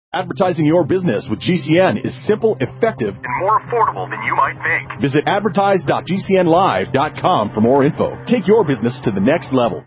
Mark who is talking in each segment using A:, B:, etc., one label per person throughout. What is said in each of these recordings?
A: Advertising your business with GCN is simple, effective, and more affordable than you might think. Visit advertise.gcnlive.com for more info. Take your business to the next level.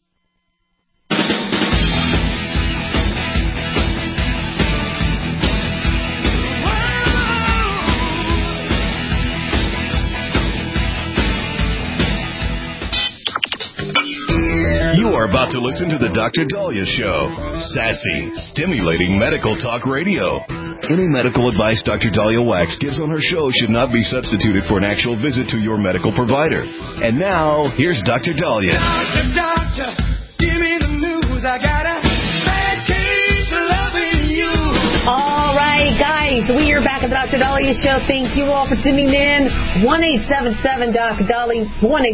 B: You are about to listen to the Dr. Daliah Show. Sassy, stimulating medical talk radio. Any medical advice Dr. Daliah Wax gives on her show should not be substituted for an actual visit to your medical provider. And now, here's Dr. Daliah.
C: Doctor, give me the news. I got a bad case of loving you.
D: All right, guys, we are back at the Dr. Daliah Show. Thank you all for tuning in. 1-877-Doc-Dali,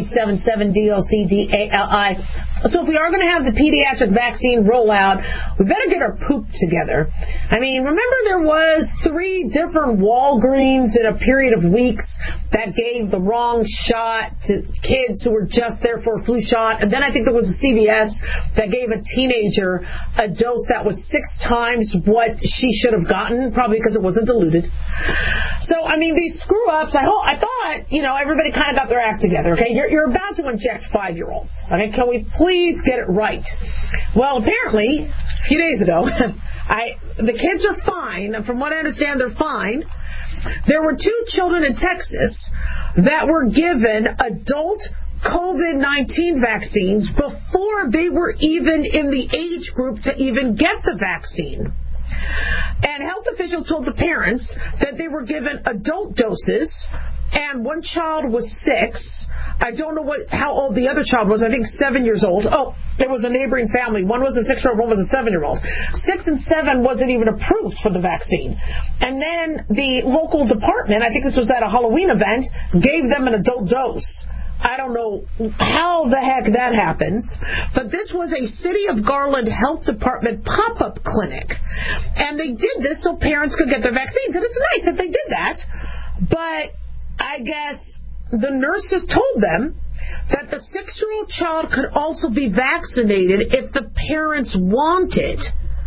D: 1-877-DOC-DALI. So if we are going to have the pediatric vaccine rollout, we better get our poop together. I mean, remember there was 3 different Walgreens in a period of weeks that gave the wrong shot to kids who were just there for a flu shot. And then I think there was a CVS that gave a teenager a dose that was 6 times what she should have gotten, probably because it wasn't diluted. So, I mean, these screw-ups, I thought, everybody kind of got their act together, okay? You're about to inject 5-year-olds, okay? Can we please get it right? Well, apparently, a few days ago, the kids are fine. From what I understand, they're fine. There were 2 children in Texas that were given adult COVID-19 vaccines before they were even in the age group to even get the vaccine. And health officials told the parents that they were given adult doses, and one child was 6. I don't know how old the other child was. I think 7 years old. Oh, it was a neighboring family. One was a 6-year-old, one was a 7-year-old. 6 and 7 wasn't even approved for the vaccine. And then the local department, I think this was at a Halloween event, gave them an adult dose. I don't know how the heck that happens, but this was a City of Garland Health Department pop-up clinic. And they did this so parents could get their vaccines. And it's nice that they did that, but I guess the nurses told them that the 6-year-old child could also be vaccinated if the parents wanted.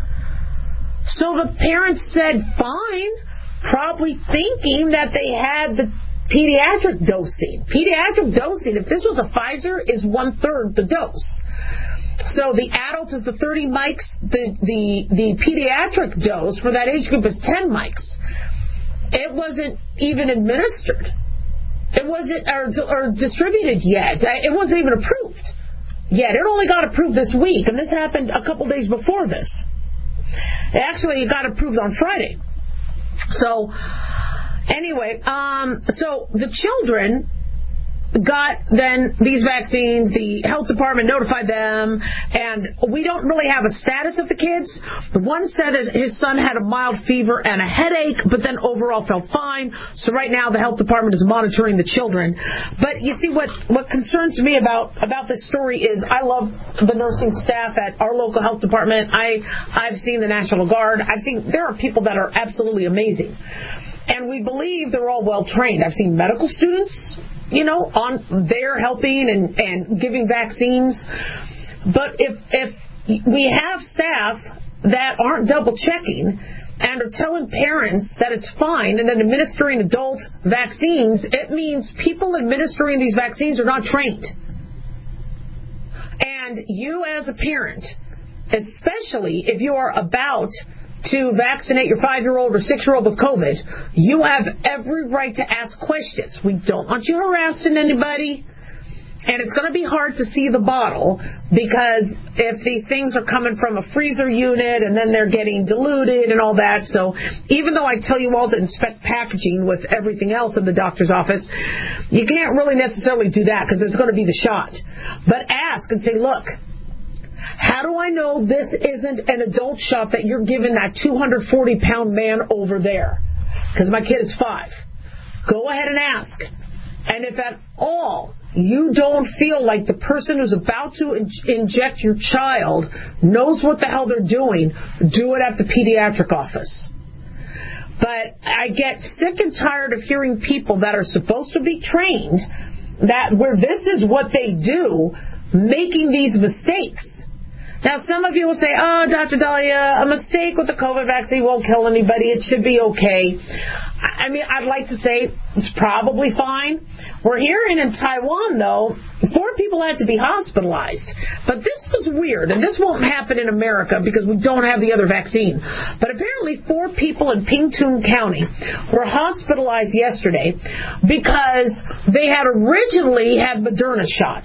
D: So the parents said, fine, probably thinking that they had the pediatric dosing. Pediatric dosing, if this was a Pfizer, is 1/3 the dose. So the adult is the 30 mics. The pediatric dose for that age group is 10 mics. It wasn't even administered. It wasn't or distributed yet. It wasn't even approved yet. It only got approved this week, and this happened a couple days before this. It got approved on Friday. So, anyway, so the children got then these vaccines. The health department notified them, and we don't really have a status of the kids. The one said that his son had a mild fever and a headache, but then overall felt fine. So right now the health department is monitoring the children. But you see, what concerns me about this story is I love the nursing staff at our local health department. I've seen the National Guard. There are people that are absolutely amazing. And we believe they're all well trained. I've seen medical students, on there helping and giving vaccines. But if we have staff that aren't double checking and are telling parents that it's fine and then administering adult vaccines, it means people administering these vaccines are not trained. And you as a parent, especially if you are about to vaccinate your 5-year-old or 6-year-old with COVID, you have every right to ask questions. We don't want you harassing anybody. And it's going to be hard to see the bottle because if these things are coming from a freezer unit and then they're getting diluted and all that. So even though I tell you all to inspect packaging with everything else in the doctor's office, you can't really necessarily do that because there's going to be the shot. But ask and say, look, how do I know this isn't an adult shot that you're giving that 240-pound man over there? Because my kid is 5. Go ahead and ask. And if at all you don't feel like the person who's about to inject your child knows what the hell they're doing, do it at the pediatric office. But I get sick and tired of hearing people that are supposed to be trained, that where this is what they do, making these mistakes. Now, some of you will say, oh, Dr. Dahlia, a mistake with the COVID vaccine won't kill anybody. It should be okay. I mean, I'd like to say it's probably fine. We're hearing in Taiwan, though, 4 people had to be hospitalized. But this was weird, and this won't happen in America because we don't have the other vaccine. But apparently 4 people in Pingtung County were hospitalized yesterday because they had originally had Moderna shot.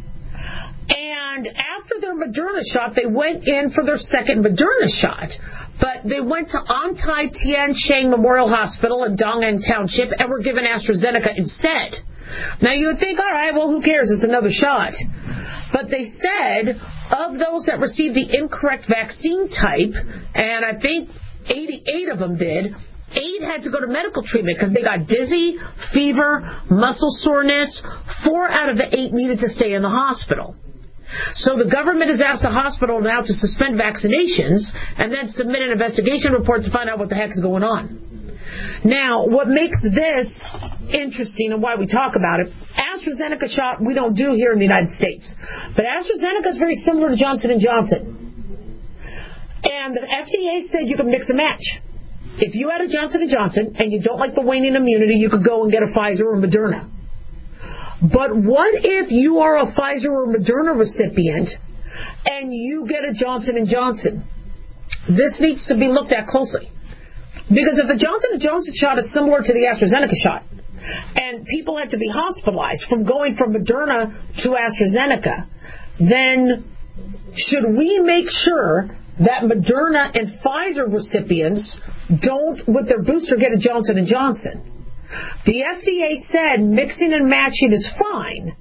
D: And after their Moderna shot, they went in for their second Moderna shot. But they went to Antai Tian Sheng Memorial Hospital in Dong'an Township and were given AstraZeneca instead. Now, you would think, all right, well, who cares? It's another shot. But they said of those that received the incorrect vaccine type, and I think 88 of them did, 8 had to go to medical treatment because they got dizzy, fever, muscle soreness. 4 out of the 8 needed to stay in the hospital. So the government has asked the hospital now to suspend vaccinations and then submit an investigation report to find out what the heck is going on. Now, what makes this interesting and why we talk about it, AstraZeneca shot we don't do here in the United States. But AstraZeneca is very similar to Johnson & Johnson. And the FDA said you can mix and match. If you had a Johnson & Johnson and you don't like the waning immunity, you could go and get a Pfizer or Moderna. But what if you are a Pfizer or Moderna recipient and you get a Johnson & Johnson? This needs to be looked at closely. Because if the Johnson & Johnson shot is similar to the AstraZeneca shot, and people had to be hospitalized from going from Moderna to AstraZeneca, then should we make sure that Moderna and Pfizer recipients don't, with their booster, get a Johnson & Johnson? The FDA said mixing and matching is fine,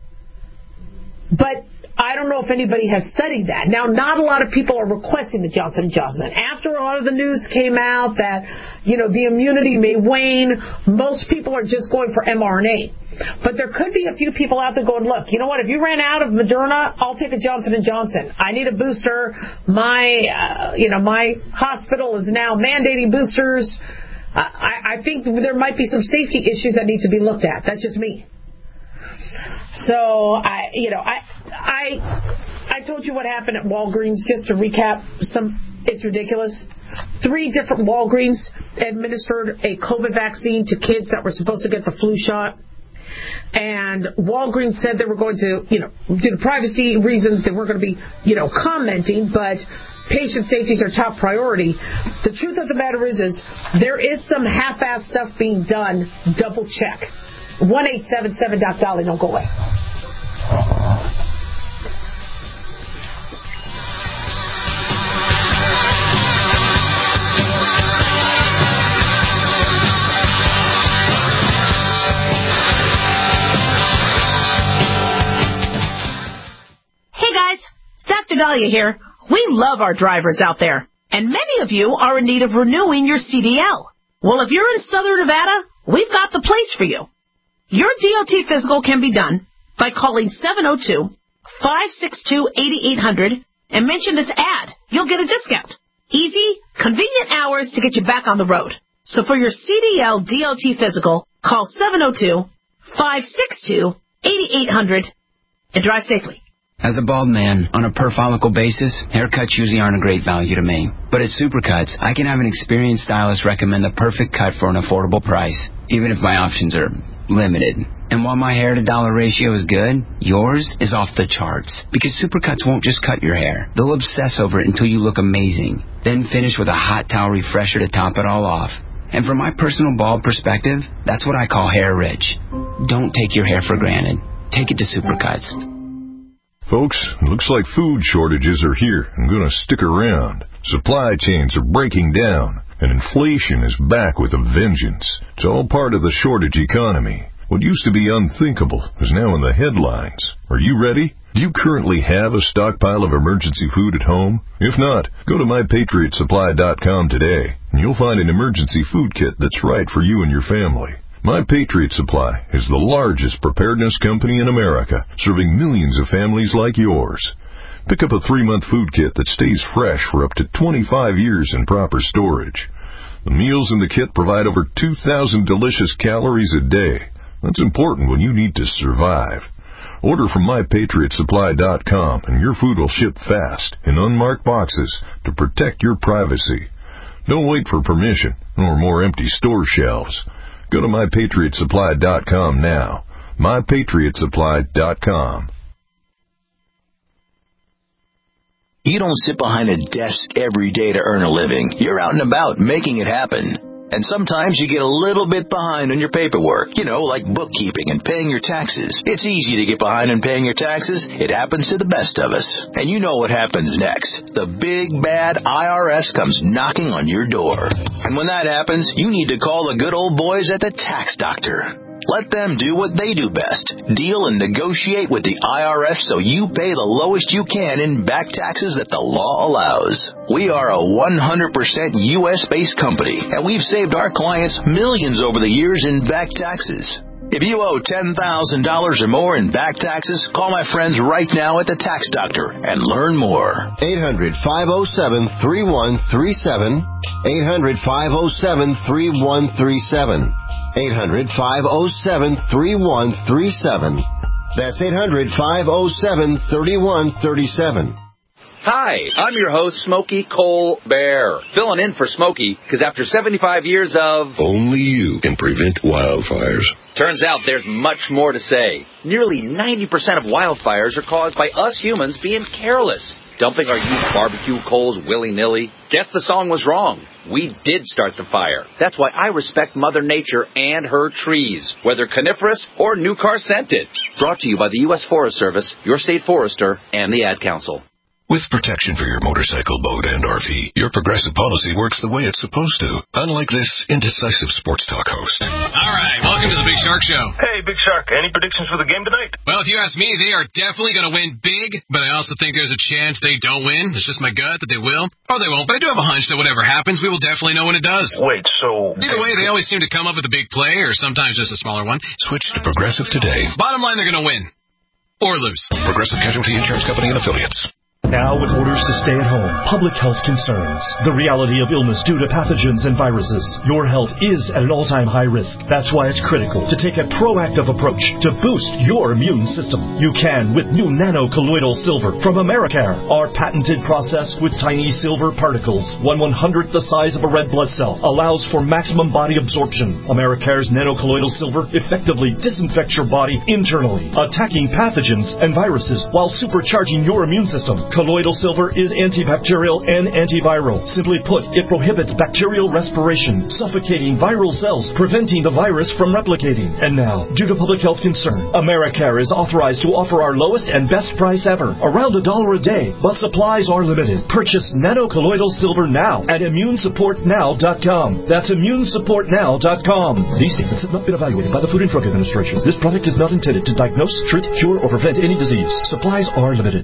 D: but I don't know if anybody has studied that. Now, not a lot of people are requesting the Johnson & Johnson. After a lot of the news came out that, the immunity may wane, most people are just going for mRNA. But there could be a few people out there going, look, you know what, if you ran out of Moderna, I'll take a Johnson & Johnson. I need a booster. My hospital is now mandating boosters. I think there might be some safety issues that need to be looked at. That's just me. So, I told you what happened at Walgreens. Just to recap, it's ridiculous. 3 different Walgreens administered a COVID vaccine to kids that were supposed to get the flu shot. And Walgreens said they were going to, due to privacy reasons, they weren't going to be, commenting, but patient safety is their top priority. The truth of the matter is there is some half-assed stuff being done. Double check. 1-877-DOC-DOLLY. Don't go away.
E: Hey guys, Dr. Dahlia here. We love our drivers out there, and many of you are in need of renewing your CDL. Well, if you're in Southern Nevada, we've got the place for you. Your DOT physical can be done by calling 702-562-8800 and mention this ad. You'll get a discount. Easy, convenient hours to get you back on the road. So for your CDL DOT physical, call 702-562-8800 and drive safely.
F: As a bald man, on a per-follicle basis, haircuts usually aren't a great value to me. But at Supercuts, I can have an experienced stylist recommend the perfect cut for an affordable price, even if my options are limited. And while my hair-to-dollar ratio is good, yours is off the charts. Because Supercuts won't just cut your hair. They'll obsess over it until you look amazing. Then finish with a hot towel refresher to top it all off. And from my personal bald perspective, that's what I call hair rich. Don't take your hair for granted. Take it to Supercuts.
G: Folks, it looks like food shortages are here and going to stick around. Supply chains are breaking down, and inflation is back with a vengeance. It's all part of the shortage economy. What used to be unthinkable is now in the headlines. Are you ready? Do you currently have a stockpile of emergency food at home? If not, go to MyPatriotSupply.com today, and you'll find an emergency food kit that's right for you and your family. My Patriot Supply is the largest preparedness company in America, serving millions of families like yours. Pick up a 3-month food kit that stays fresh for up to 25 years in proper storage. The meals in the kit provide over 2,000 delicious calories a day. That's important when you need to survive. Order from MyPatriotSupply.com, and your food will ship fast in unmarked boxes to protect your privacy. Don't wait for permission or more empty store shelves. Go to MyPatriotSupply.com now. MyPatriotSupply.com.
B: You don't sit behind a desk every day to earn a living. You're out and about making it happen. And sometimes you get a little bit behind on your paperwork, like bookkeeping and paying your taxes. It's easy to get behind on paying your taxes. It happens to the best of us. And you know what happens next. The big, bad IRS comes knocking on your door. And when that happens, you need to call the good old boys at the Tax Doctor. Let them do what they do best. Deal and negotiate with the IRS so you pay the lowest you can in back taxes that the law allows. We are a 100% U.S.-based company, and we've saved our clients millions over the years in back taxes. If you owe $10,000 or more in back taxes, call my friends right now at the Tax Doctor and learn more.
H: 800-507-3137. 800-507-3137. 800-507-3137. That's 800-507-3137.
I: Hi, I'm your host, Smokey Cole Bear, filling in for Smokey because after 75 years of...
J: Only you can prevent wildfires.
I: Turns out there's much more to say. Nearly 90% of wildfires are caused by us humans being careless, dumping our used barbecue coals willy-nilly. Guess the song was wrong. We did start the fire. That's why I respect Mother Nature and her trees, whether coniferous or new car scented. Brought to you by the U.S. Forest Service, your state forester, and the Ad Council.
J: With protection for your motorcycle, boat, and RV, your Progressive policy works the way it's supposed to, unlike this indecisive sports talk host.
K: All right, welcome to the Big Shark Show.
L: Hey, Big Shark, any predictions for the game tonight?
K: Well, if you ask me, they are definitely going to win big, but I also think there's a chance they don't win. It's just my gut that they will, or they won't, but I do have a hunch that whatever happens, we will definitely know when it does.
L: Wait, so...
K: Either way, they always seem to come up with a big play, or sometimes just a smaller one.
J: Switch to Progressive today.
K: Bottom line, they're going to win. Or lose.
J: Progressive Casualty Insurance Company and Affiliates.
A: Now with orders to stay at home, public health concerns, the reality of illness due to pathogens and viruses, your health is at an all-time high risk. That's why it's critical to take a proactive approach to boost your immune system. You can with new nano-colloidal silver from Americare. Our patented process with tiny silver particles, 1/100th the size of a red blood cell, allows for maximum body absorption. Americare's nano-colloidal silver effectively disinfects your body internally, attacking pathogens and viruses while supercharging your immune system. Colloidal silver is antibacterial and antiviral. Simply put, it prohibits bacterial respiration, suffocating viral cells, preventing the virus from replicating. And now, due to public health concern, Americare is authorized to offer our lowest and best price ever, around $1 a day, but supplies are limited. Purchase nano-colloidal silver now at ImmuneSupportNow.com. That's ImmuneSupportNow.com. These statements have not been evaluated by the Food and Drug Administration. This product is not intended to diagnose, treat, cure, or prevent any disease. Supplies are limited.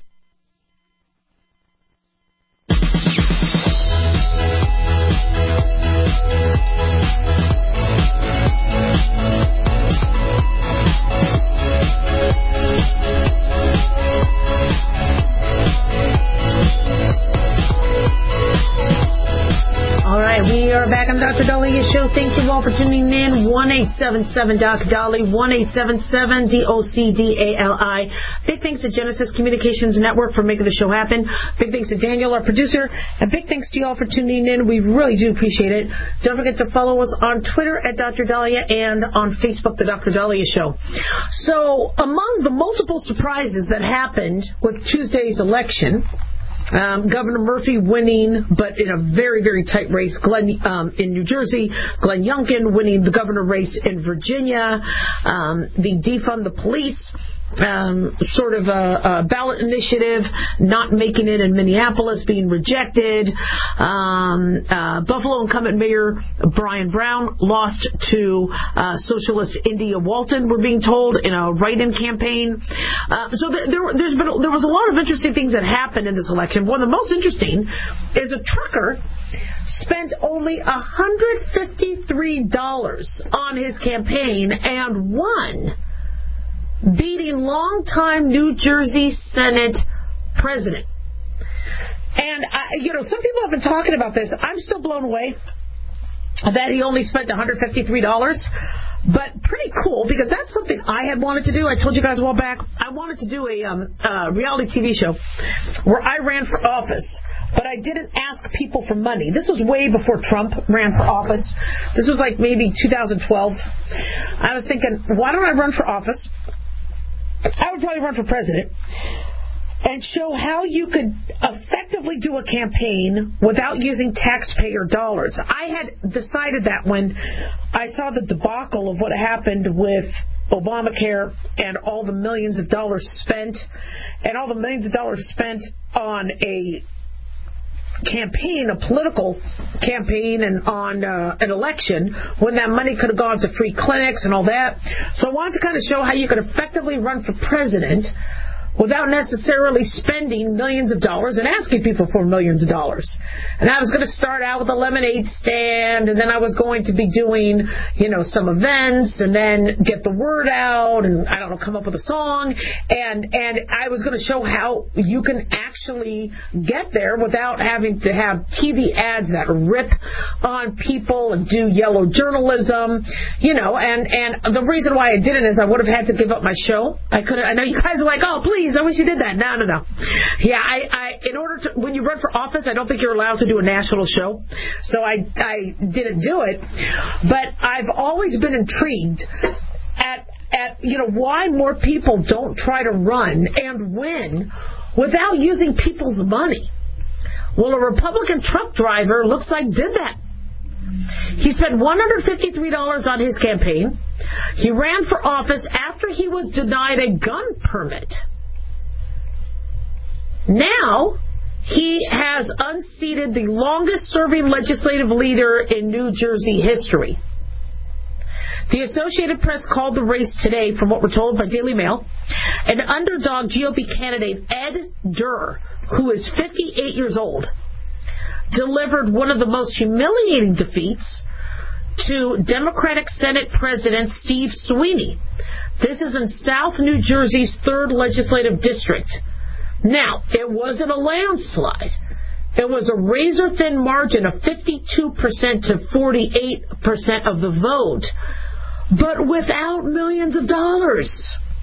D: We are back on Dr. Dalia's show. Thank you all for tuning in. 1-877-Doc-Dolly, 1-877-DOCDALI. Big thanks to Genesis Communications Network for making the show happen. Big thanks to Daniel, our producer. And big thanks to you all for tuning in. We really do appreciate it. Don't forget to follow us on Twitter at Dr. Dahlia and on Facebook, The Dr. Dahlia Show. So among the multiple surprises that happened with Tuesday's election, Governor Murphy winning, but in a very, very tight race. In New Jersey, Glenn Youngkin winning the governor race in Virginia. The defund the police sort of a ballot initiative not making it in Minneapolis, being rejected. Buffalo incumbent Mayor Brian Brown lost to socialist India Walton, we're being told, in a write-in campaign. So there was a lot of interesting things that happened in this election. One of the most interesting is a trucker spent only $153 on his campaign and won, beating longtime New Jersey Senate president. And, some people have been talking about this. I'm still blown away that he only spent $153. But pretty cool, because that's something I had wanted to do. I told you guys a while back, I wanted to do a reality TV show where I ran for office, but I didn't ask people for money. This was way before Trump ran for office. This was like maybe 2012. I was thinking, why don't I run for office? I would probably run for president and show how you could effectively do a campaign without using taxpayer dollars. I had decided that when I saw the debacle of what happened with Obamacare and all the millions of dollars spent, and all the millions of dollars spent on a campaign, a political campaign, and on an election, when that money could have gone to free clinics and all that. So I wanted to kind of show how you could effectively run for president without necessarily spending millions of dollars and asking people for millions of dollars. And I was going to start out with a lemonade stand, and then I was going to be doing, some events, and then get the word out, and I don't know, come up with a song, and I was going to show how you can actually get there without having to have TV ads that rip on people and do yellow journalism, and the reason why I didn't is I would have had to give up my show. I know you guys are like, oh, please, I wish you did that. No. Yeah, in order to, when you run for office, I don't think you're allowed to do a national show. So I didn't do it. But I've always been intrigued at why more people don't try to run and win without using people's money. Well, a Republican truck driver looks like did that. He spent $153 on his campaign. He ran for office after he was denied a gun permit. Now, he has unseated the longest-serving legislative leader in New Jersey history. The Associated Press called the race today, from what we're told by Daily Mail, an underdog GOP candidate, Ed Durr, who is 58 years old, delivered one of the most humiliating defeats to Democratic Senate President Steve Sweeney. This is in South New Jersey's 3rd legislative district. Now, it wasn't a landslide. It was a razor-thin margin of 52% to 48% of the vote, but without millions of dollars.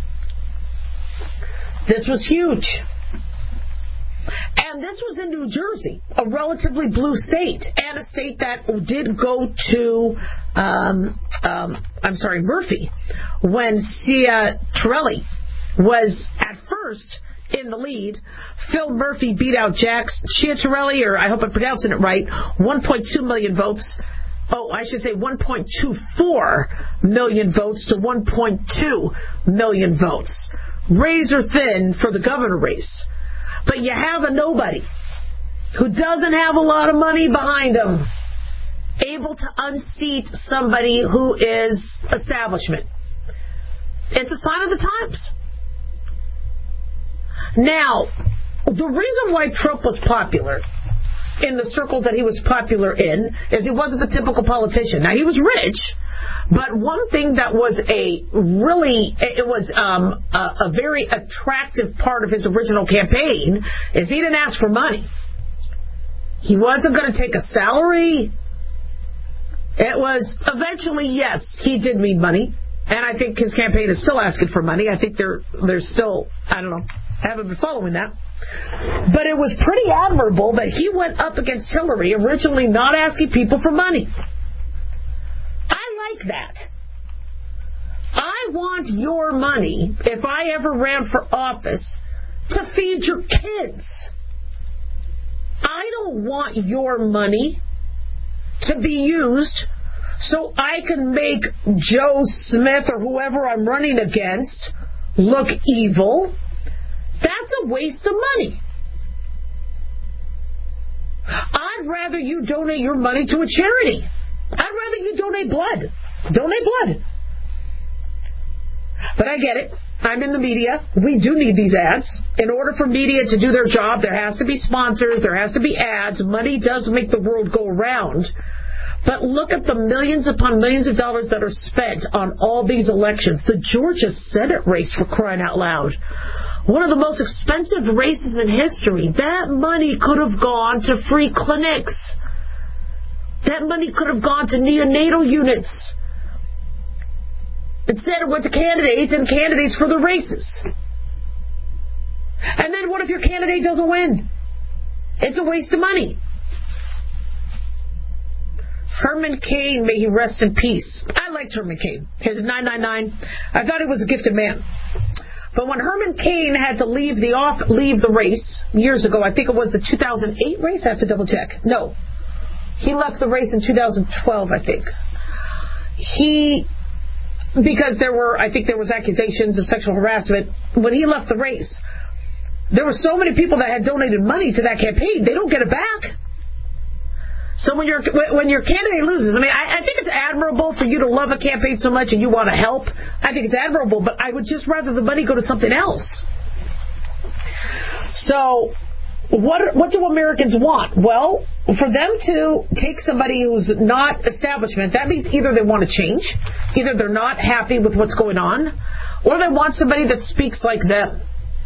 D: This was huge. And this was in New Jersey, a relatively blue state, and a state that did go to, Murphy, when Ciattarelli was at first in the lead. Phil Murphy beat out Jack Ciattarelli, or I hope I'm pronouncing it right, 1.2 million votes. Oh, I should say 1.24 million votes to 1.2 million votes. Razor thin for the governor race. But you have a nobody who doesn't have a lot of money behind him able to unseat somebody who is establishment. It's a sign of the times. Now, the reason why Trump was popular in the circles that he was popular in is he wasn't the typical politician. Now, he was rich, but one thing that was a very attractive part of his original campaign is he didn't ask for money. He wasn't going to take a salary. It was eventually, yes, he did need money, and I think his campaign is still asking for money. I think they're still, I don't know, I haven't been following that. But it was pretty admirable that he went up against Hillary, originally not asking people for money. I like that. I want your money, if I ever ran for office, to feed your kids. I don't want your money to be used so I can make Joe Smith or whoever I'm running against look evil. That's a waste of money. I'd rather you donate your money to a charity. I'd rather you donate blood. Donate blood. But I get it. I'm in the media. We do need these ads. In order for media to do their job, there has to be sponsors. There has to be ads. Money does make the world go around. But look at the millions upon millions of dollars that are spent on all these elections. The Georgia Senate race, for crying out loud. One of the most expensive races in history. That money could have gone to free clinics. That money could have gone to neonatal units. Instead, it went to candidates and candidates for the races. And then what if your candidate doesn't win? It's a waste of money. Herman Cain, may he rest in peace. I liked Herman Cain. His 999. I thought he was a gifted man. But when Herman Cain had to leave the race years ago, I think it was the 2008 race. I have to double check. No, he left the race in 2012. I think because there was accusations of sexual harassment. When he left the race, there were so many people that had donated money to that campaign. They don't get it back. So when your candidate loses, I mean, I think it's admirable for you to love a campaign so much and you want to help. I think it's admirable, but I would just rather the money go to something else. So what do Americans want? Well, for them to take somebody who's not establishment, that means either they want to change, either they're not happy with what's going on, or they want somebody that speaks like them.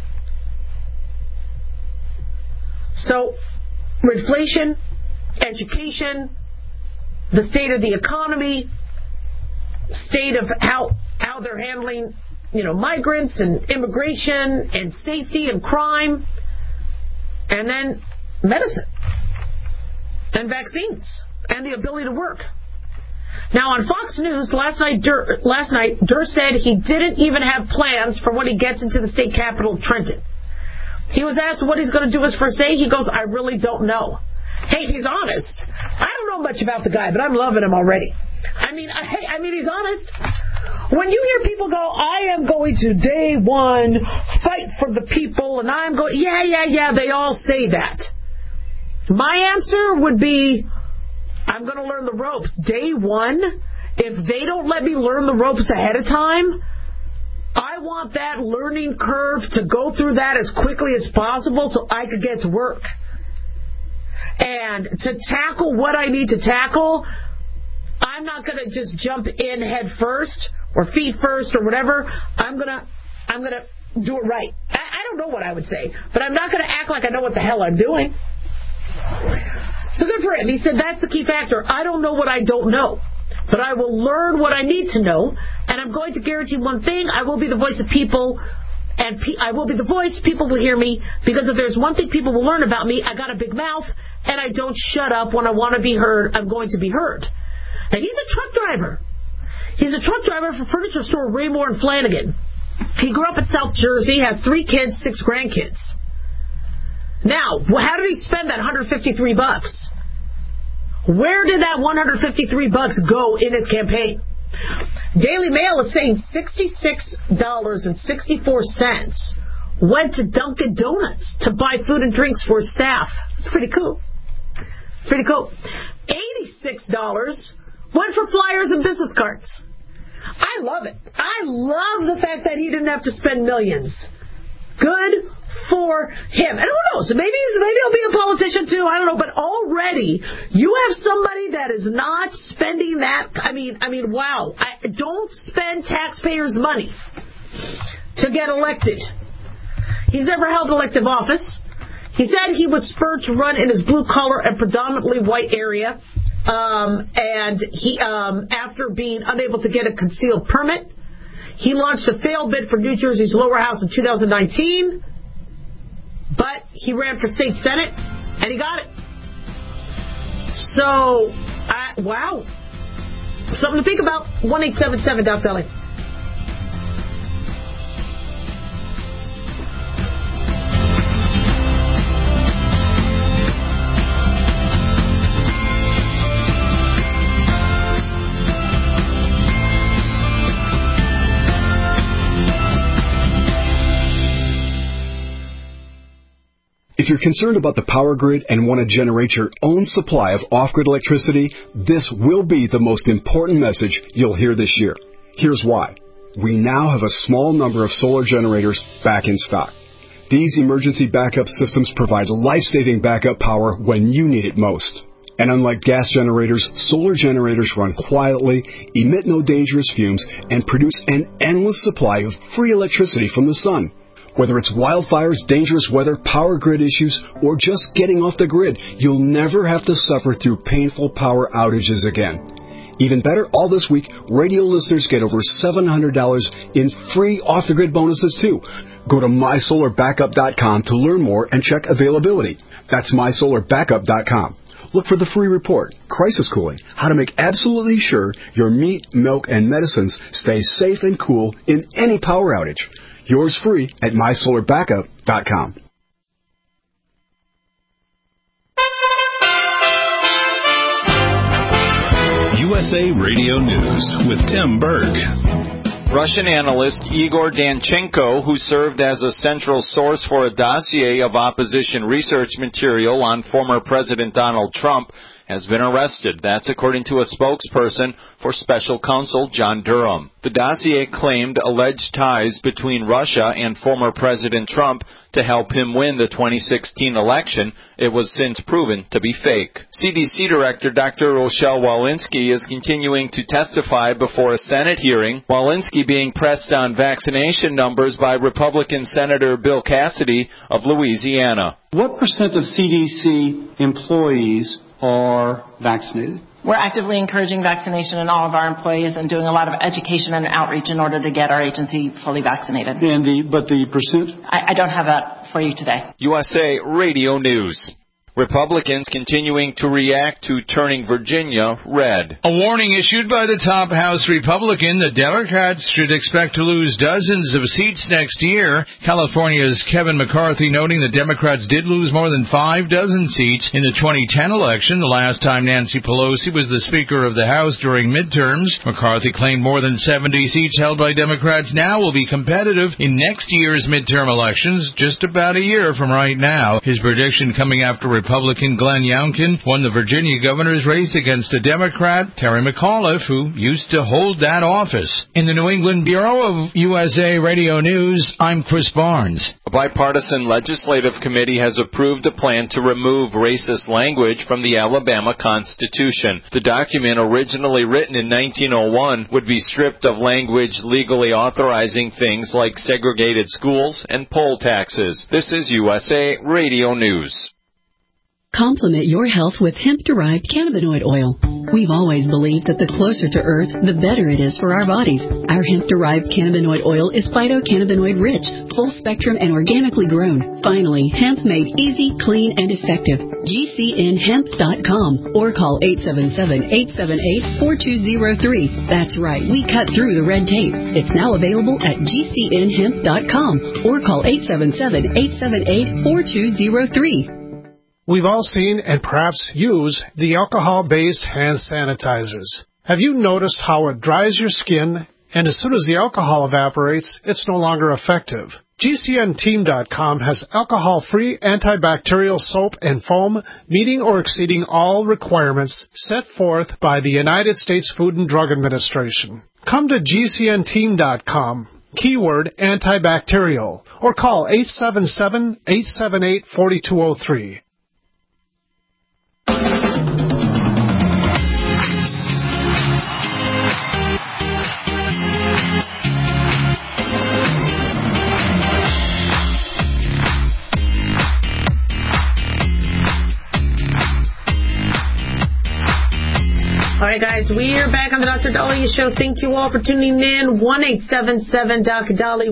D: So, inflation, education, the state of the economy, state of how they're handling, migrants and immigration and safety and crime, and then medicine and vaccines and the ability to work. Now on Fox News last night, Durr said he didn't even have plans for when he gets into the state capital of Trenton. He was asked what he's going to do his first day. He goes, I really don't know. Hey, he's honest. I don't know much about the guy, but I'm loving him already. I mean, he's honest. When you hear people go, I am going to day one fight for the people, and I'm going, yeah, they all say that. My answer would be, I'm going to learn the ropes. Day one, if they don't let me learn the ropes ahead of time, I want that learning curve to go through that as quickly as possible so I could get to work. And to tackle what I need to tackle, I'm not going to just jump in head first or feet first or whatever. I'm going to do it right. I don't know what I would say, but I'm not going to act like I know what the hell I'm doing. So good for him. He said that's the key factor. I don't know what I don't know, but I will learn what I need to know, and I'm going to guarantee one thing: I will be the voice of people. And I will be the voice. People will hear me, because if there's one thing people will learn about me, I got a big mouth, and I don't shut up when I want to be heard. I'm going to be heard. Now, he's a truck driver. He's a truck driver for furniture store Raymore and Flanagan. He grew up in South Jersey, has 3 kids, 6 grandkids. Now, how did he spend that $153? Where did that $153 go in his campaign? Daily Mail is saying $66.64 went to Dunkin' Donuts to buy food and drinks for his staff. It's pretty cool. $86 went for flyers and business cards. I love it. I love the fact that he didn't have to spend millions. Good for him. And who knows? Maybe he'll be a politician too. I don't know. But already you have somebody that is not spending that. I mean, wow. Don't spend taxpayers' money to get elected. He's never held elective office. He said he was spurred to run in his blue-collar and predominantly white area. And he, after being unable to get a concealed permit, he launched a failed bid for New Jersey's lower house in 2019. But he ran for state senate, and he got it. So, wow. Something to think about. 1-877-DOC-LA.
M: If you're concerned about the power grid and want to generate your own supply of off-grid electricity, this will be the most important message you'll hear this year. Here's why. We now have a small number of solar generators back in stock. These emergency backup systems provide life-saving backup power when you need it most. And unlike gas generators, solar generators run quietly, emit no dangerous fumes, and produce an endless supply of free electricity from the sun. Whether it's wildfires, dangerous weather, power grid issues, or just getting off the grid, you'll never have to suffer through painful power outages again. Even better, all this week, radio listeners get over $700 in free off-the-grid bonuses, too. Go to MySolarBackup.com to learn more and check availability. That's MySolarBackup.com. Look for the free report, Crisis Cooling, how to make absolutely sure your meat, milk, and medicines stay safe and cool in any power outage. Yours free at MySolarBackup.com.
B: USA Radio News with Tim Berg.
N: Russian analyst Igor Danchenko, who served as a central source for a dossier of opposition research material on former President Donald Trump, has been arrested. That's according to a spokesperson for Special Counsel John Durham. The dossier claimed alleged ties between Russia and former President Trump to help him win the 2016 election. It was since proven to be fake. CDC Director Dr. Rochelle Walensky is continuing to testify before a Senate hearing. Walensky being pressed on vaccination numbers by Republican Senator Bill Cassidy of Louisiana.
O: What percent of CDC employees are vaccinated?
P: We're actively encouraging vaccination in all of our employees and doing a lot of education and outreach in order to get our agency fully vaccinated.
O: But the percent?
P: I don't have that for you today.
N: USA Radio News. Republicans continuing to react to turning Virginia red.
Q: A warning issued by the top House Republican that Democrats should expect to lose dozens of seats next year. California's Kevin McCarthy noting that Democrats did lose more than 6 seats in the 2010 election, the last time Nancy Pelosi was the Speaker of the House during midterms. McCarthy claimed more than 70 seats held by Democrats now will be competitive in next year's midterm elections, just about a year from right now. His prediction coming after Republican Glenn Youngkin won the Virginia governor's race against a Democrat, Terry McAuliffe, who used to hold that office. In the New England Bureau of USA Radio News, I'm Chris Barnes.
N: A bipartisan legislative committee has approved a plan to remove racist language from the Alabama Constitution. The document, originally written in 1901, would be stripped of language legally authorizing things like segregated schools and poll taxes. This is USA Radio News.
R: Complement your health with hemp-derived cannabinoid oil. We've always believed that the closer to Earth, the better it is for our bodies. Our hemp-derived cannabinoid oil is phytocannabinoid-rich, full-spectrum, and organically grown. Finally, hemp made easy, clean, and effective. GCNhemp.com or call 877-878-4203. That's right, we cut through the red tape. It's now available at GCNhemp.com or call 877-878-4203.
S: We've all seen and perhaps use the alcohol-based hand sanitizers. Have you noticed how it dries your skin, and as soon as the alcohol evaporates, it's no longer effective? GCNteam.com has alcohol-free antibacterial soap and foam meeting or exceeding all requirements set forth by the United States Food and Drug Administration. Come to GCNteam.com. Keyword antibacterial, or call 877-878-4203.
D: All right, guys, we are back on the Dr. Dahlia Show. Thank you all for tuning in. 1-877-Dr.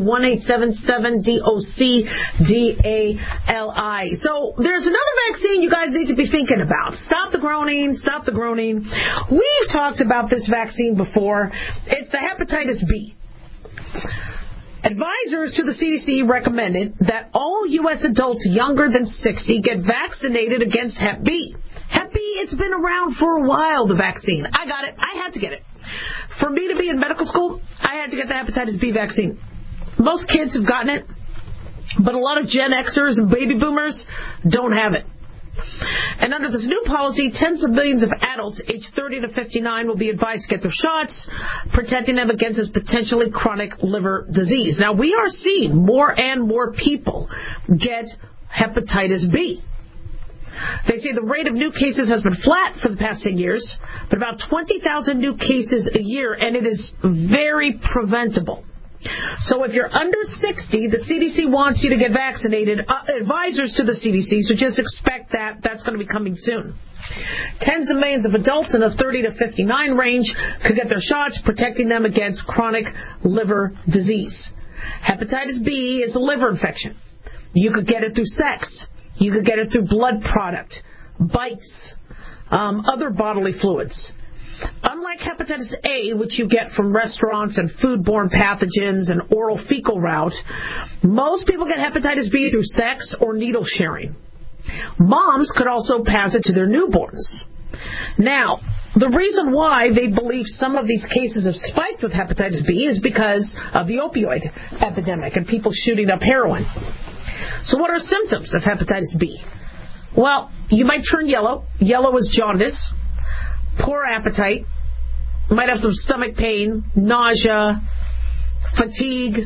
D: 1-877-DOC-DALI. So there's another vaccine you guys need to be thinking about. Stop the groaning. Stop the groaning. We've talked about this vaccine before. It's the hepatitis B. Advisors to the CDC recommended that all U.S. adults younger than 60 get vaccinated against Hep B. Hep B, it's been around for a while, the vaccine. I got it. I had to get it. For me to be in medical school, I had to get the hepatitis B vaccine. Most kids have gotten it, but a lot of Gen Xers and baby boomers don't have it. And under this new policy, tens of millions of adults aged 30 to 59 will be advised to get their shots, protecting them against this potentially chronic liver disease. Now, we are seeing more and more people get hepatitis B. They say the rate of new cases has been flat for the past 10 years, but about 20,000 new cases a year, and it is very preventable. So if you're under 60, the CDC wants you to get vaccinated. Advisors to the CDC, so just expect that. That's going to be coming soon. Tens of millions of adults in the 30 to 59 range could get their shots, protecting them against chronic liver disease. Hepatitis B is a liver infection. You could get it through sex. You could get it through blood product, bites, other bodily fluids. Unlike hepatitis A, which you get from restaurants and foodborne pathogens and oral fecal route, most people get hepatitis B through sex or needle sharing. Moms could also pass it to their newborns. Now, the reason why they believe some of these cases have spiked with hepatitis B is because of the opioid epidemic and people shooting up heroin. So what are symptoms of hepatitis B? Well, you might turn yellow. Yellow is jaundice. Poor appetite, might have some stomach pain, nausea, fatigue,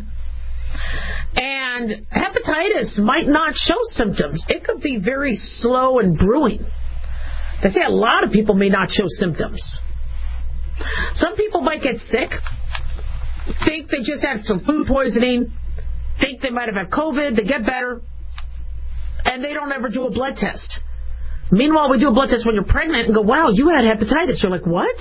D: and hepatitis might not show symptoms. It could be very slow and brewing. They say a lot of people may not show symptoms. Some people might get sick, think they just had some food poisoning, think they might have had COVID, they get better, and they don't ever do a blood test. Meanwhile, we do a blood test when you're pregnant and go, wow, you had hepatitis. You're like, what?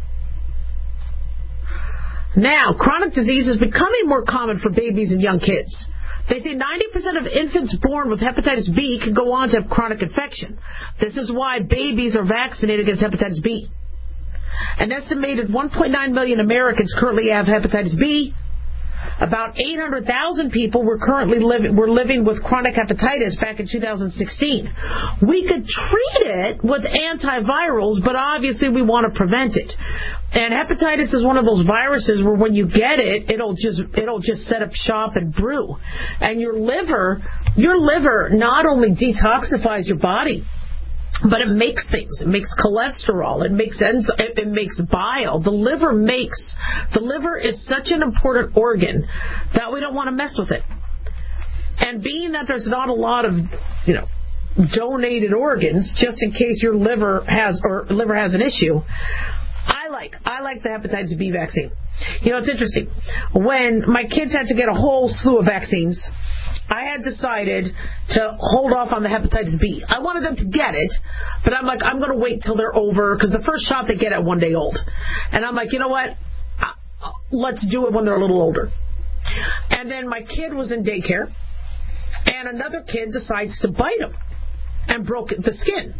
D: Now, chronic disease is becoming more common for babies and young kids. They say 90% of infants born with hepatitis B can go on to have chronic infection. This is why babies are vaccinated against hepatitis B. An estimated 1.9 million Americans currently have hepatitis B. About 800,000 people were living with chronic hepatitis back in 2016. We could treat it with antivirals, but obviously we want to prevent it. And hepatitis is one of those viruses where when you get it, it'll just set up shop and brew. And your liver not only detoxifies your body, but it makes things. It makes cholesterol. It makes bile. The liver is such an important organ that we don't want to mess with it. And being that there's not a lot of, donated organs, just in case your liver has an issue, I like the hepatitis B vaccine. It's interesting. When my kids had to get a whole slew of vaccines, I had decided to hold off on the hepatitis B. I wanted them to get it, but I'm like, I'm going to wait till they're over, because the first shot they get at 1 day old. And I'm like, you know what? Let's do it when they're a little older. And then my kid was in daycare, and another kid decides to bite him and broke the skin.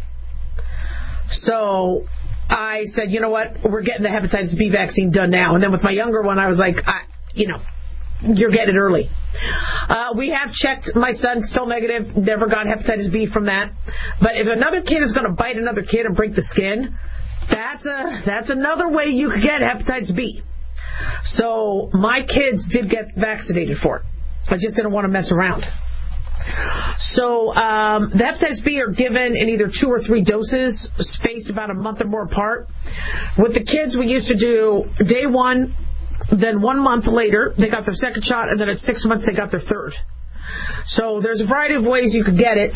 D: So I said, you know what? We're getting the hepatitis B vaccine done now. And then with my younger one, I was like, you're getting it early. We have checked. My son's still negative. Never got hepatitis B from that. But if another kid is going to bite another kid and break the skin, that's another way you could get hepatitis B. So my kids did get vaccinated for it. I just didn't want to mess around. So the hepatitis B are given in either 2 or 3 doses, spaced about a month or more apart. With the kids, we used to do day 1, then 1 month later, they got their second shot, and then at 6 months, they got their third. So there's a variety of ways you could get it.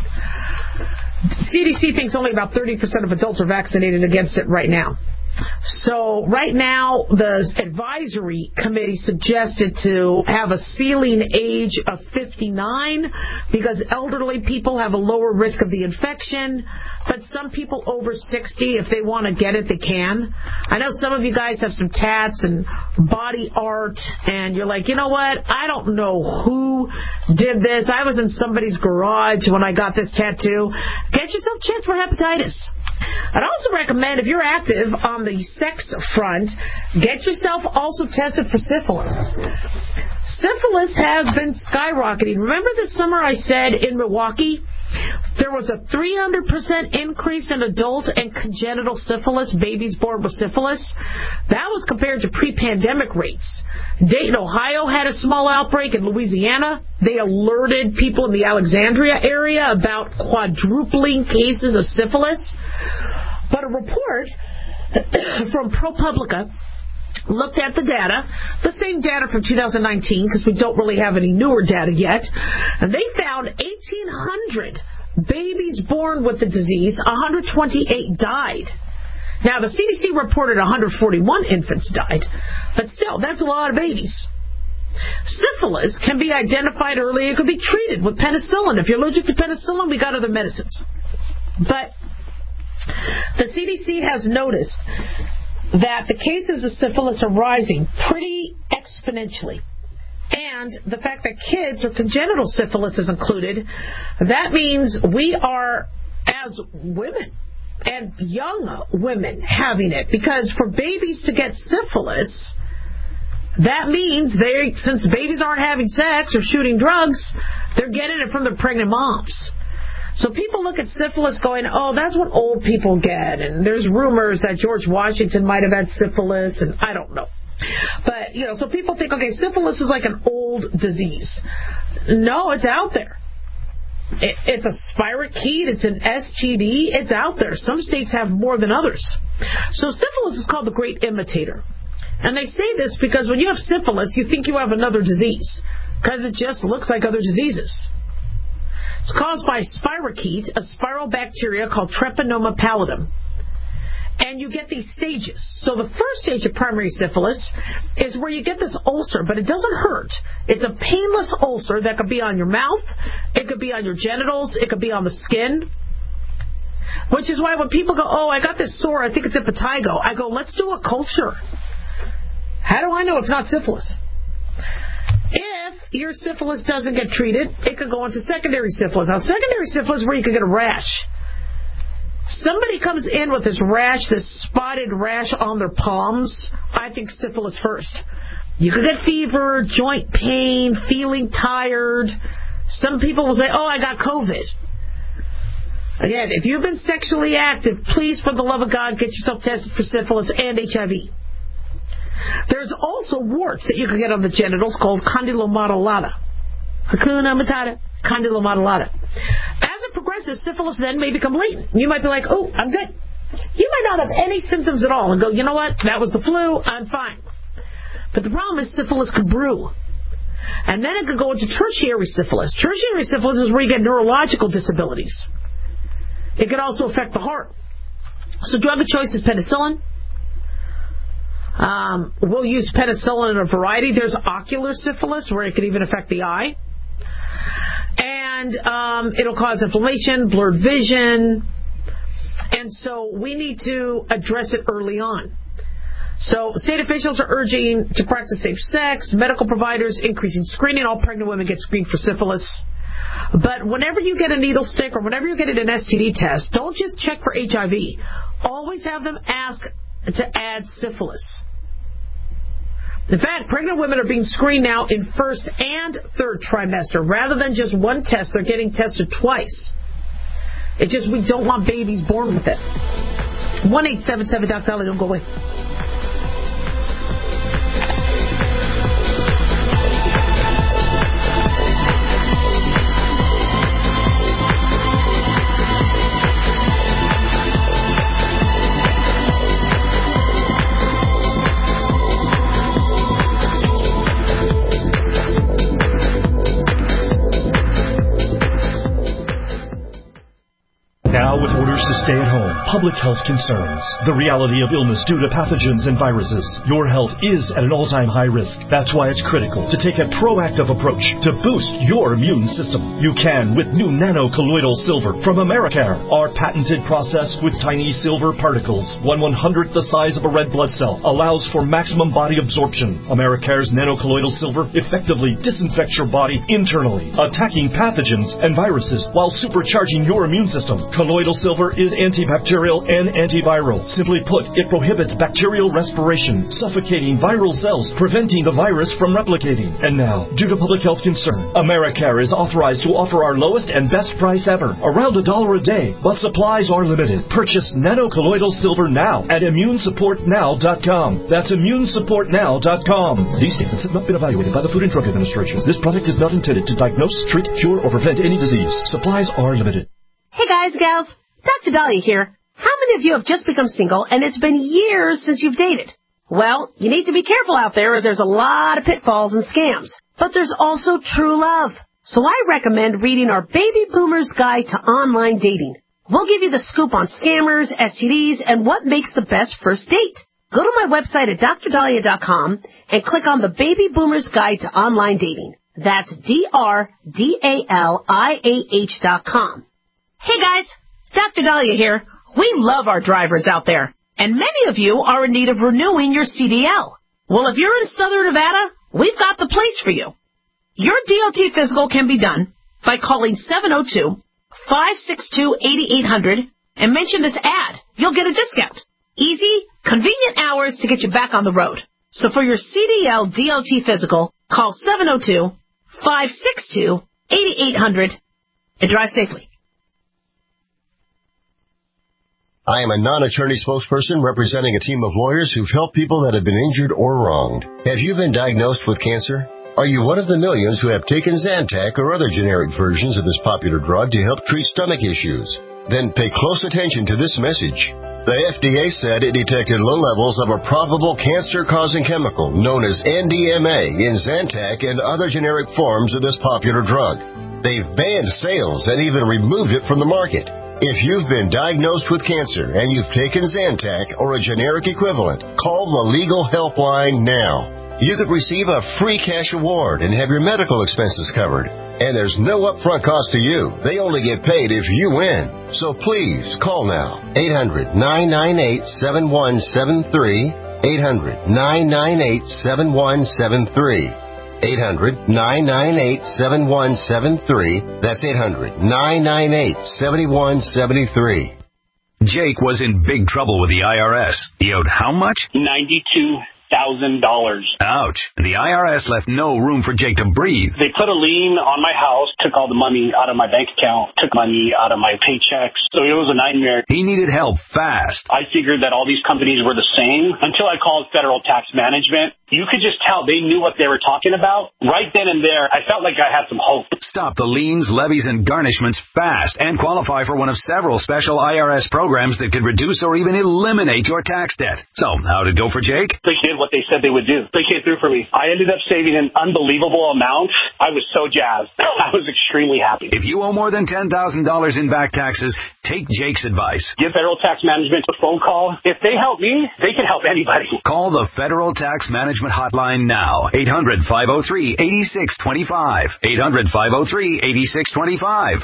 D: CDC thinks only about 30% of adults are vaccinated against it right now. So right now, the advisory committee suggested to have a ceiling age of 59 because elderly people have a lower risk of the infection. But some people over 60, if they want to get it, they can. I know some of you guys have some tats and body art, and you're like, you know what? I don't know who did this. I was in somebody's garage when I got this tattoo. Get yourself checked for hepatitis. I'd also recommend, if you're active on the sex front, get yourself also tested for syphilis. Syphilis has been skyrocketing. Remember this summer I said in Milwaukee, there was a 300% increase in adult and congenital syphilis, babies born with syphilis. That was compared to pre-pandemic rates. Dayton, Ohio had a small outbreak. In Louisiana, they alerted people in the Alexandria area about quadrupling cases of syphilis. But a report from ProPublica looked at the data, the same data from 2019, because we don't really have any newer data yet, and they found 1,800 babies born with the disease, 128 died. Now, the CDC reported 141 infants died, but still, that's a lot of babies. Syphilis can be identified early. It could be treated with penicillin. If you're allergic to penicillin, we got other medicines. But the CDC has noticed that the cases of syphilis are rising pretty exponentially. And the fact that kids or congenital syphilis is included, that means we are, as women and young women, having it. Because for babies to get syphilis, that means since babies aren't having sex or shooting drugs, they're getting it from their pregnant moms. So people look at syphilis going, oh, that's what old people get. And there's rumors that George Washington might have had syphilis, and I don't know. But, so people think, okay, syphilis is like an old disease. No, it's out there. It's a spirochete. It's an STD. It's out there. Some states have more than others. So syphilis is called the great imitator. And they say this because when you have syphilis, you think you have another disease because it just looks like other diseases. It's caused by spirochete, a spiral bacteria called Treponema pallidum. And you get these stages. So the first stage of primary syphilis is where you get this ulcer, but it doesn't hurt. It's a painless ulcer that could be on your mouth, it could be on your genitals, it could be on the skin. Which is why when people go, oh, I got this sore, I think it's impetigo, I go, let's do a culture. How do I know it's not syphilis? If your syphilis doesn't get treated, it could go into secondary syphilis. Now, secondary syphilis is where you could get a rash. Somebody comes in with this rash, this spotted rash on their palms, I think syphilis first. You could get fever, joint pain, feeling tired. Some people will say, oh, I got COVID. Again, if you've been sexually active, please, for the love of God, get yourself tested for syphilis and HIV. There's also warts that you can get on the genitals called condylomata lata. Hakuna Matata, condylomata lata. As it progresses, syphilis then may become latent. You might be like, oh, I'm good. You might not have any symptoms at all and go, you know what, that was the flu, I'm fine. But the problem is syphilis could brew. And then it could go into tertiary syphilis. Tertiary syphilis is where you get neurological disabilities. It could also affect the heart. So drug of choice is penicillin. We'll use penicillin in a variety. There's ocular syphilis, where it could even affect the eye. And it'll cause inflammation, blurred vision. And so we need to address it early on. So state officials are urging to practice safe sex, medical providers increasing screening. All pregnant women get screened for syphilis. But whenever you get a needle stick or whenever you get an STD test, don't just check for HIV. Always have them ask to add syphilis. In fact, pregnant women are being screened now in first and third trimester. Rather than just one test, they're getting tested twice. It's just we don't want babies born with it. 1-877-DOC-DOLLY, don't go away.
A: Now with orders to stay at home, public health concerns, the reality of illness due to pathogens and viruses, your health is at an all-time high risk. That's why it's critical to take a proactive approach to boost your immune system. You can with new nano-colloidal silver from Americare. Our patented process with tiny silver particles, 1/100th the size of a red blood cell, allows for maximum body absorption. Americare's nano-colloidal silver effectively disinfects your body internally, attacking pathogens and viruses while supercharging your immune system. Colloidal silver is antibacterial and antiviral. Simply put, it prohibits bacterial respiration, suffocating viral cells, preventing the virus from replicating. And now, due to public health concern, Americare is authorized to offer our lowest and best price ever, around $1 a day, but supplies are limited. Purchase nano-colloidal silver now at immunesupportnow.com. That's immunesupportnow.com. These statements have not been evaluated by the Food and Drug Administration. This product is not intended to diagnose, treat, cure, or prevent any disease. Supplies are limited.
E: Hey guys, gals, Dr. Dahlia here. How many of you have just become single and it's been years since you've dated? Well, you need to be careful out there as there's a lot of pitfalls and scams. But there's also true love. So I recommend reading our Baby Boomer's Guide to Online Dating. We'll give you the scoop on scammers, STDs, and what makes the best first date. Go to my website at drdahlia.com and click on the Baby Boomer's Guide to Online Dating. That's DRDALIAH.com. Hey guys, Dr. Dahlia here. We love our drivers out there, and many of you are in need of renewing your CDL. Well, if you're in Southern Nevada, we've got the place for you. Your DOT physical can be done by calling 702-562-8800 and mention this ad. You'll get a discount. Easy, convenient hours to get you back on the road. So for your CDL DOT physical, call 702-562-8800 and drive safely.
H: I am a non-attorney spokesperson representing a team of lawyers who've helped people that have been injured or wronged. Have you been diagnosed with cancer? Are you one of the millions who have taken Zantac or other generic versions of this popular drug to help treat stomach issues? Then pay close attention to this message. The FDA said it detected low levels of a probable cancer-causing chemical known as NDMA in Zantac and other generic forms of this popular drug. They've banned sales and even removed it from the market. If you've been diagnosed with cancer and you've taken Zantac or a generic equivalent, call the legal helpline now. You could receive a free cash award and have your medical expenses covered. And there's no upfront cost to you. They only get paid if you win. So please, call now. 800-998-7173. 800-998-7173. 800-998-7173. That's 800-998-7173.
T: Jake was in big trouble with the IRS. He owed how much?
U: $92,000.
T: Ouch. And the IRS left no room for Jake to breathe.
U: They put a lien on my house, took all the money out of my bank account, took money out of my paychecks. So it was a nightmare.
T: He needed help fast.
U: I figured that all these companies were the same until I called Federal Tax Management. You could just tell they knew what they were talking about. Right then and there, I felt like I had some hope.
T: Stop the liens, levies, and garnishments fast and qualify for one of several special IRS programs that could reduce or even eliminate your tax debt. So, how'd it go for Jake?
U: They did what they said they would do. They came through for me. I ended up saving an unbelievable amount. I was so jazzed. I was extremely happy.
T: If you owe more than $10,000 in back taxes, take Jake's advice.
U: Give Federal Tax Management a phone call. If they help me, they can help anybody.
T: Call the Federal Tax Management hotline now. 800-503-8625. 800-503-8625.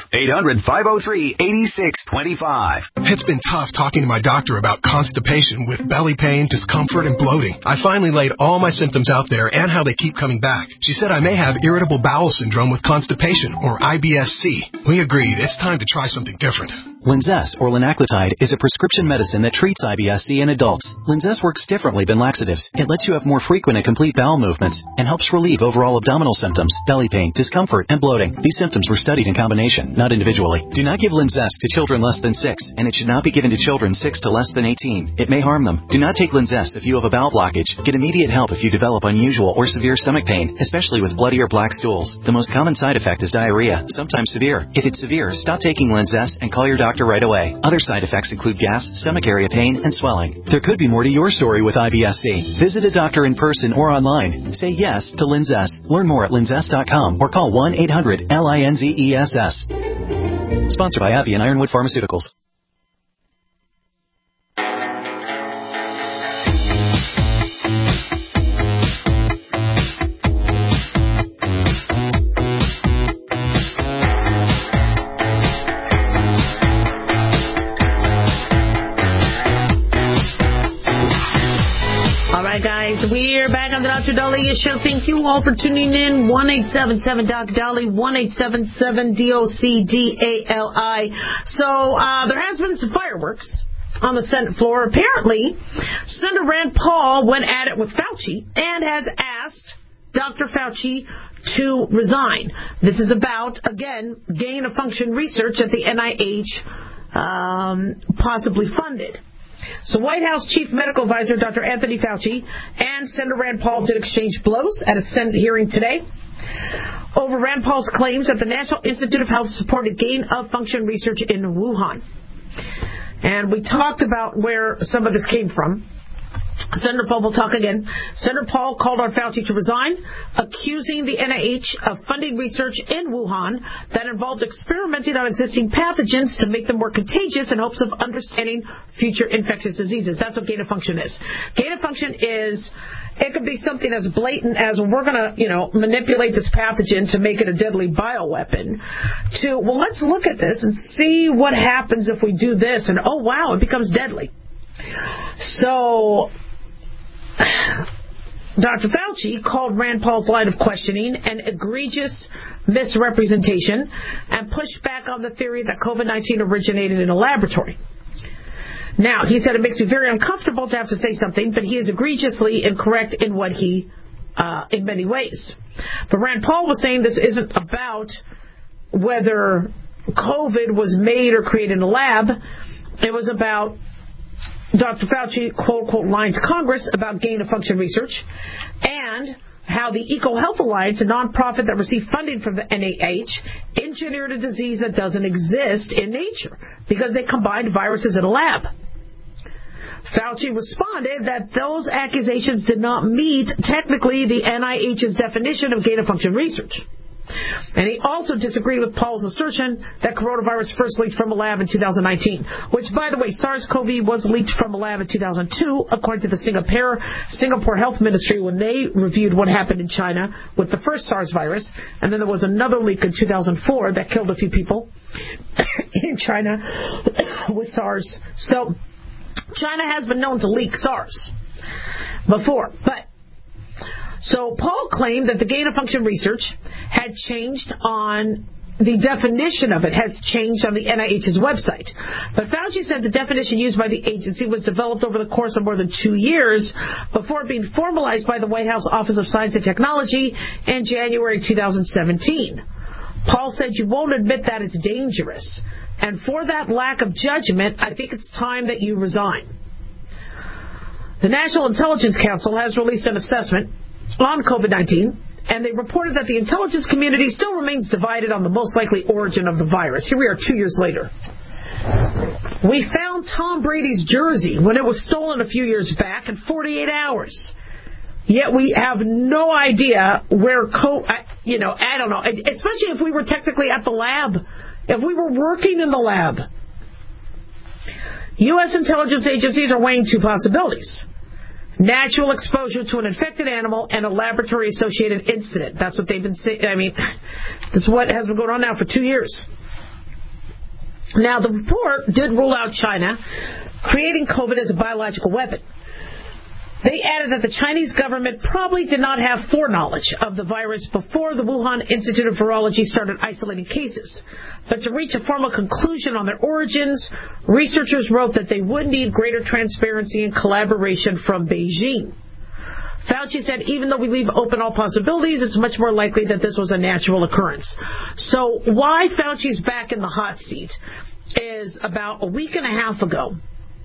T: 800-503-8625.
V: It's been tough talking to my doctor about constipation with belly pain, discomfort, and bloating. I finally laid all my symptoms out there and how they keep coming back. She said I may have irritable bowel syndrome with constipation, or IBS-C. We agreed it's time to try something different.
W: Linzess, or linaclotide, is a prescription medicine that treats IBS-C in adults. Linzess works differently than laxatives. It lets you have more frequent and complete bowel movements and helps relieve overall abdominal symptoms, belly pain, discomfort, and bloating. These symptoms were studied in combination, not individually. Do not give Linzess to children less than 6, and it should not be given to children 6 to less than 18. It may harm them. Do not take Linzess if you have a bowel blockage. Get immediate help if you develop unusual or severe stomach pain, especially with bloody or black stools. The most common side effect is diarrhea, sometimes severe. If it's severe, stop taking Linzess and call your doctor right away. Other side effects include gas, stomach area pain, and swelling. There could be more to your story with IBS-C. Visit a doctor in person or online. Say yes to Linzess. Learn more at linzess.com or call 1-800-LINZESS. Sponsored by AbbVie and Ironwood Pharmaceuticals.
D: Guys, we're back on the Dr. Dahlia Show. Thank you all for tuning in. 1-877-Dr. Dahlia, 1-877-DOCDALI. So, there has been some fireworks on the Senate floor. Apparently, Senator Rand Paul went at it with Fauci and has asked Dr. Fauci to resign. This is about, again, gain-of-function research that the NIH possibly funded. So White House Chief Medical Advisor Dr. Anthony Fauci and Senator Rand Paul did exchange blows at a Senate hearing today over Rand Paul's claims that the National Institute of Health supported gain-of-function research in Wuhan. And we talked about where some of this came from. Senator Paul will talk again. Senator Paul called on Fauci to resign, accusing the NIH of funding research in Wuhan that involved experimenting on existing pathogens to make them more contagious in hopes of understanding future infectious diseases. That's what gain of function is. Gain of function is, it could be something as blatant as we're going to, manipulate this pathogen to make it a deadly bioweapon, to, well, let's look at this and see what happens if we do this, and oh, wow, it becomes deadly. So Dr. Fauci called Rand Paul's line of questioning an egregious misrepresentation and pushed back on the theory that COVID-19 originated in a laboratory. Now, he said it makes me very uncomfortable to have to say something, but he is egregiously incorrect in what he, in many ways. But Rand Paul was saying this isn't about whether COVID was made or created in a lab. It was about Dr. Fauci, quote-unquote, lying to Congress about gain-of-function research and how the EcoHealth Alliance, a nonprofit that received funding from the NIH, engineered a disease that doesn't exist in nature because they combined viruses in a lab. Fauci responded that those accusations did not meet, technically, the NIH's definition of gain-of-function research. And he also disagreed with Paul's assertion that coronavirus first leaked from a lab in 2019, which, by the way, SARS-CoV was leaked from a lab in 2002, according to the Singapore Health Ministry, when they reviewed what happened in China with the first SARS virus. And then there was another leak in 2004 that killed a few people in China with SARS. So China has been known to leak SARS before, so Paul claimed that the gain-of-function research had changed on the definition of it has changed on the NIH's website. But Fauci said the definition used by the agency was developed over the course of more than 2 years before being formalized by the White House Office of Science and Technology in January 2017. Paul said, you won't admit that it's dangerous. And for that lack of judgment, I think it's time that you resign. The National Intelligence Council has released an assessment on COVID-19, and they reported that the intelligence community still remains divided on the most likely origin of the virus. Here we are 2 years later. We found Tom Brady's jersey when it was stolen a few years back in 48 hours. Yet we have no idea where I don't know, especially if we were technically at the lab, if we were working in the lab. U.S. intelligence agencies are weighing two possibilities: natural exposure to an infected animal and a laboratory-associated incident. That's what they've been saying. I mean, this is what has been going on now for 2 years. Now, the report did rule out China creating COVID as a biological weapon. They added that the Chinese government probably did not have foreknowledge of the virus before the Wuhan Institute of Virology started isolating cases. But to reach a formal conclusion on their origins, researchers wrote that they would need greater transparency and collaboration from Beijing. Fauci said, even though we leave open all possibilities, it's much more likely that this was a natural occurrence. So why Fauci's back in the hot seat is about a week and a half ago,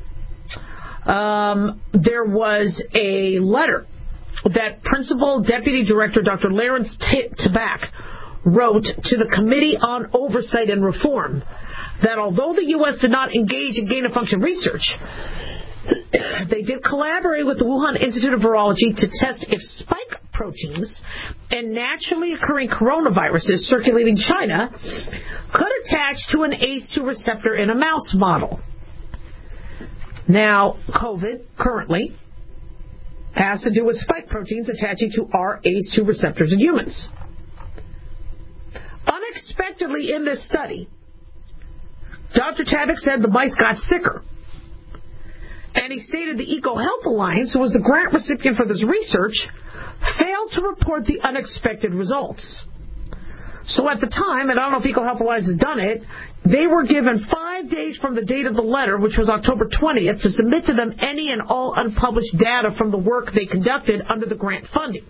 D: there was a letter that Principal Deputy Director Dr. Lawrence Tabak wrote to the Committee on Oversight and Reform that although the U.S. did not engage in gain-of-function research, they did collaborate with the Wuhan Institute of Virology to test if spike proteins and naturally occurring coronaviruses circulating in China could attach to an ACE2 receptor in a mouse model. Now, COVID currently has to do with spike proteins attaching to our ACE2 receptors in humans. Unexpectedly in this study, Dr. Tabak said the mice got sicker. And he stated the EcoHealth Alliance, who was the grant recipient for this research, failed to report the unexpected results. So at the time, and I don't know if EcoHealth Alliance has done it, they were given 5 days from the date of the letter, which was October 20th, to submit to them any and all unpublished data from the work they conducted under the grant funding.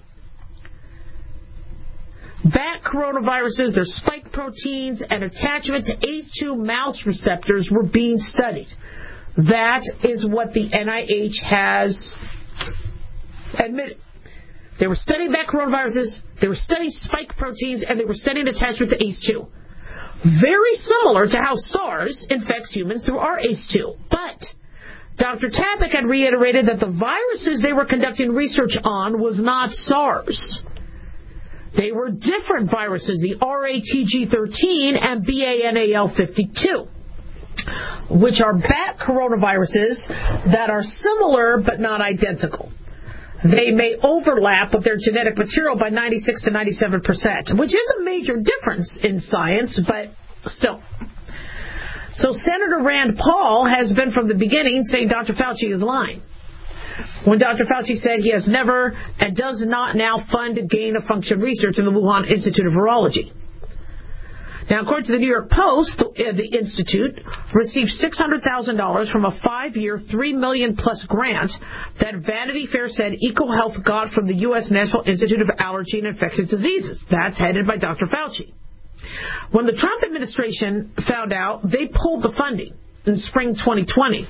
D: Bat coronaviruses, their spike proteins, and attachment to ACE2 mouse receptors were being studied. That is what the NIH has admitted. They were studying bat coronaviruses, they were studying spike proteins, and they were studying attachment to ACE2. Very similar to how SARS infects humans through our ACE2. But Dr. Tapek had reiterated that the viruses they were conducting research on was not SARS. They were different viruses, the RATG13 and BANAL52, which are bat coronaviruses that are similar but not identical. They may overlap with their genetic material by 96 to 97%, which is a major difference in science, but still. So Senator Rand Paul has been from the beginning saying Dr. Fauci is lying. When Dr. Fauci said he has never and does not now fund gain-of-function research in the Wuhan Institute of Virology. Now, according to the New York Post, the Institute received $600,000 from a 5-year, $3 million-plus grant that Vanity Fair said EcoHealth got from the U.S. National Institute of Allergy and Infectious Diseases. That's headed by Dr. Fauci. When the Trump administration found out, they pulled the funding in spring 2020.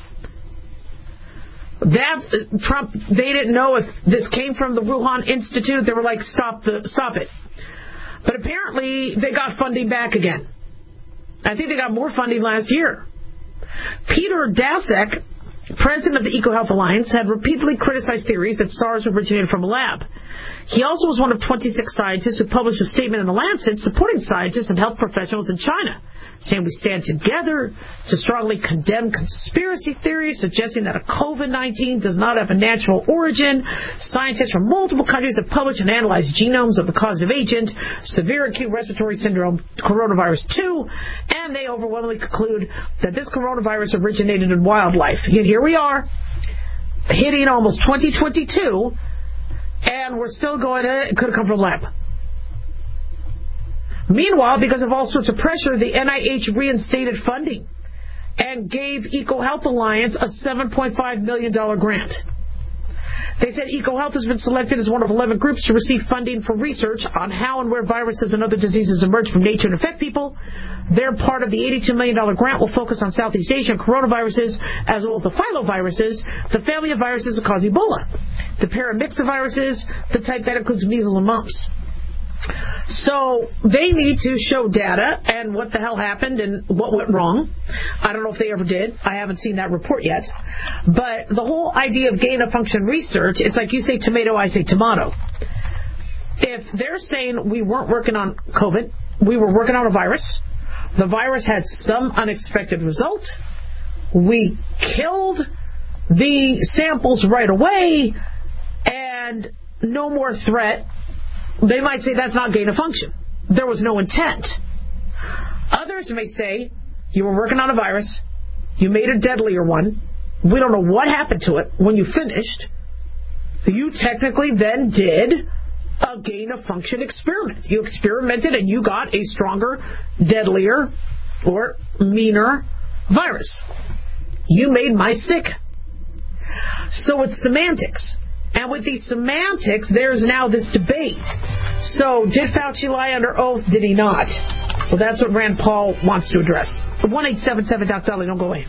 D: They didn't know if this came from the Wuhan Institute. They were like, stop it. But apparently, they got funding back again. I think they got more funding last year. Peter Daszak, president of the EcoHealth Alliance, had repeatedly criticized theories that SARS originated from a lab. He also was one of 26 scientists who published a statement in The Lancet supporting scientists and health professionals in China, saying we stand together to strongly condemn conspiracy theories, suggesting that a COVID-19 does not have a natural origin. Scientists from multiple countries have published and analyzed genomes of the causative agent, severe acute respiratory syndrome, coronavirus 2, and they overwhelmingly conclude that this coronavirus originated in wildlife. Yet here we are, hitting almost 2022, and we're still going, it could have come from a lab. Meanwhile, because of all sorts of pressure, the NIH reinstated funding and gave EcoHealth Alliance a $7.5 million grant. They said EcoHealth has been selected as one of 11 groups to receive funding for research on how and where viruses and other diseases emerge from nature and affect people. Their part of the $82 million grant will focus on Southeast Asian coronaviruses, as well as the filoviruses, the family of viruses that cause Ebola, the paramyxoviruses, the type that includes measles and mumps. So they need to show data and what the hell happened and what went wrong. I don't know if they ever did. I haven't seen that report yet. But the whole idea of gain-of-function research, it's like you say tomato, I say tomato. If they're saying we weren't working on COVID, we were working on a virus, the virus had some unexpected result, we killed the samples right away, and no more threat, they might say that's not gain of function. There was no intent. Others may say, you were working on a virus, you made a deadlier one, we don't know what happened to it. When you finished, you technically then did a gain of function experiment. You experimented and you got a stronger, deadlier, or meaner virus. You made my sick. So it's semantics. And with these semantics, there's now this debate. So, did Fauci lie under oath? Did he not? Well, that's what Rand Paul wants to address. 1-877-Dr. Don't go away.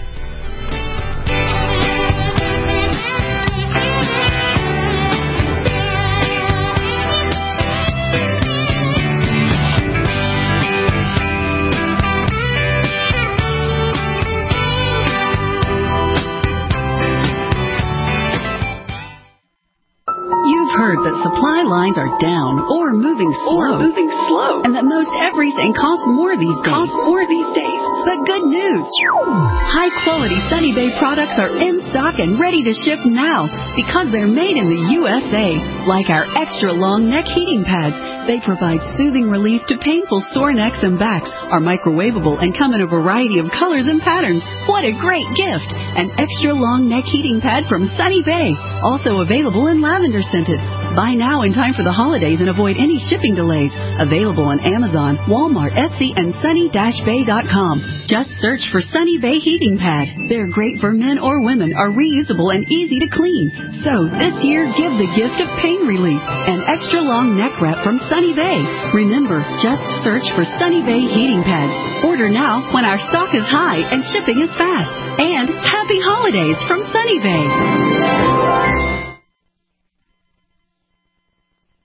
R: Heard that supply lines are down or moving slow, and that most everything costs more these days. But good news! High-quality Sunny Bay products are in stock and ready to ship now because they're made in the USA. Like our extra-long neck heating pads, they provide soothing relief to painful sore necks and backs, are microwavable and come in a variety of colors and patterns. What a great gift! An extra-long neck heating pad from Sunny Bay, also available in lavender-scented. Buy now in time for the holidays and avoid any shipping delays. Available on Amazon, Walmart, Etsy, and sunny-bay.com. Just search for Sunny Bay Heating Pad. They're great for men or women, are reusable and easy to clean. So this year, give the gift of pain relief. An extra long neck wrap from Sunny Bay. Remember, just search for Sunny Bay Heating Pads. Order now when our stock is high and shipping is fast. And happy holidays from Sunny Bay.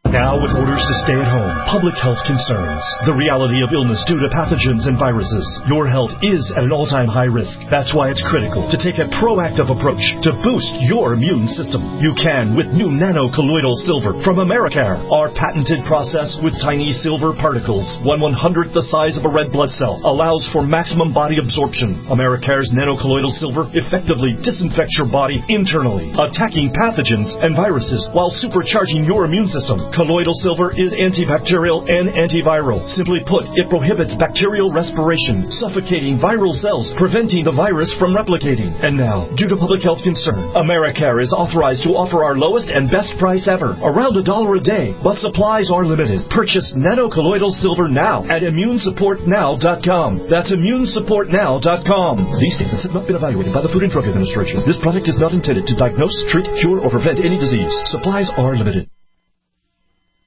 A: Now with orders to stay at home, public health concerns, the reality of illness due to pathogens and viruses, your health is at an all-time high risk. That's why it's critical to take a proactive approach to boost your immune system. You can with new nano-colloidal silver from Americare. Our patented process with tiny silver particles, 1/100th the size of a red blood cell, allows for maximum body absorption. Americare's nano-colloidal silver effectively disinfects your body internally, attacking pathogens and viruses while supercharging your immune system. Colloidal silver is antibacterial and antiviral. Simply put, it prohibits bacterial respiration, suffocating viral cells, preventing the virus from replicating. And now, due to public health concern, Americare is authorized to offer our lowest and best price ever, around $1 a day, but supplies are limited. Purchase nano-colloidal silver now at immunesupportnow.com. That's immunesupportnow.com. These statements have not been evaluated by the Food and Drug Administration. This product is not intended to diagnose, treat, cure, or prevent any disease. Supplies are limited.